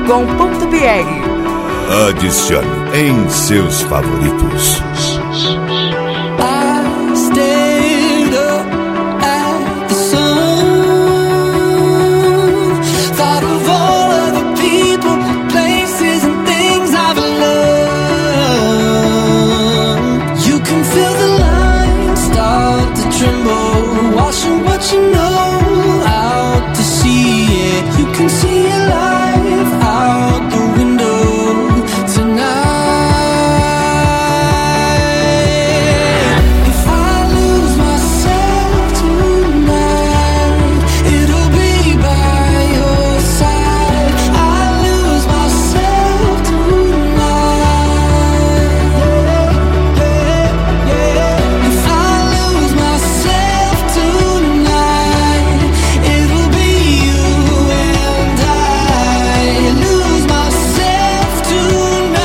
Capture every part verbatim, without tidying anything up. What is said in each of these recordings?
com ponto b r. Adicione em seus favoritos. What you know out to see it, you can see your life out the window tonight. If I lose myself tonight, it'll be by your side. I lose myself tonight. Yeah, yeah. If I lose myself tonight, it'll be you and I. Lose myself tonight.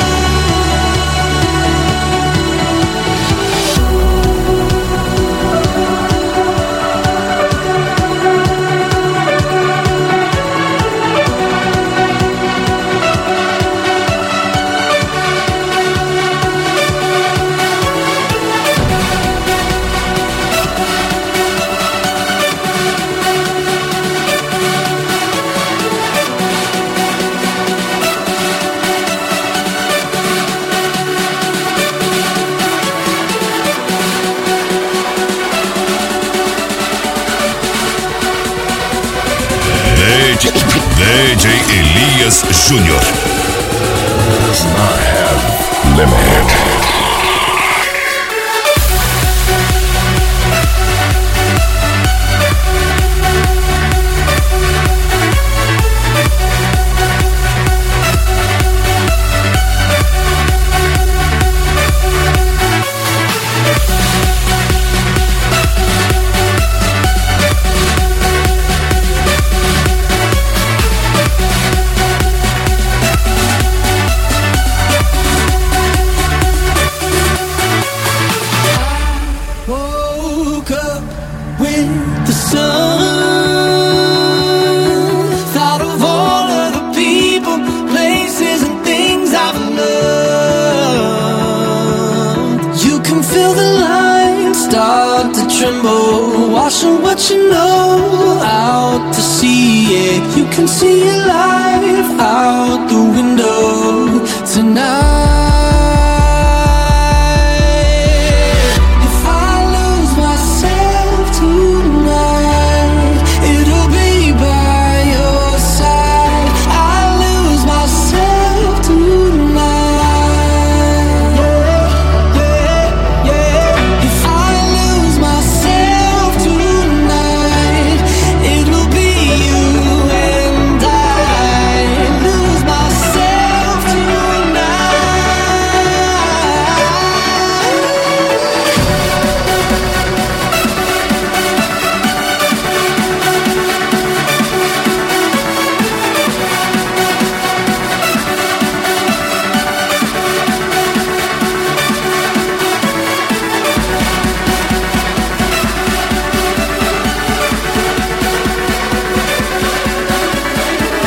D J Elias Júnior. Does not have limit. Woke up with the sun. Thought of all of the people, places, and things I've loved. You can feel the lines start to tremble, washing what you know out to see it. You can see your life out the window tonight.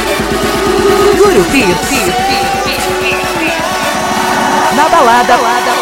Guru Hits. Na balada.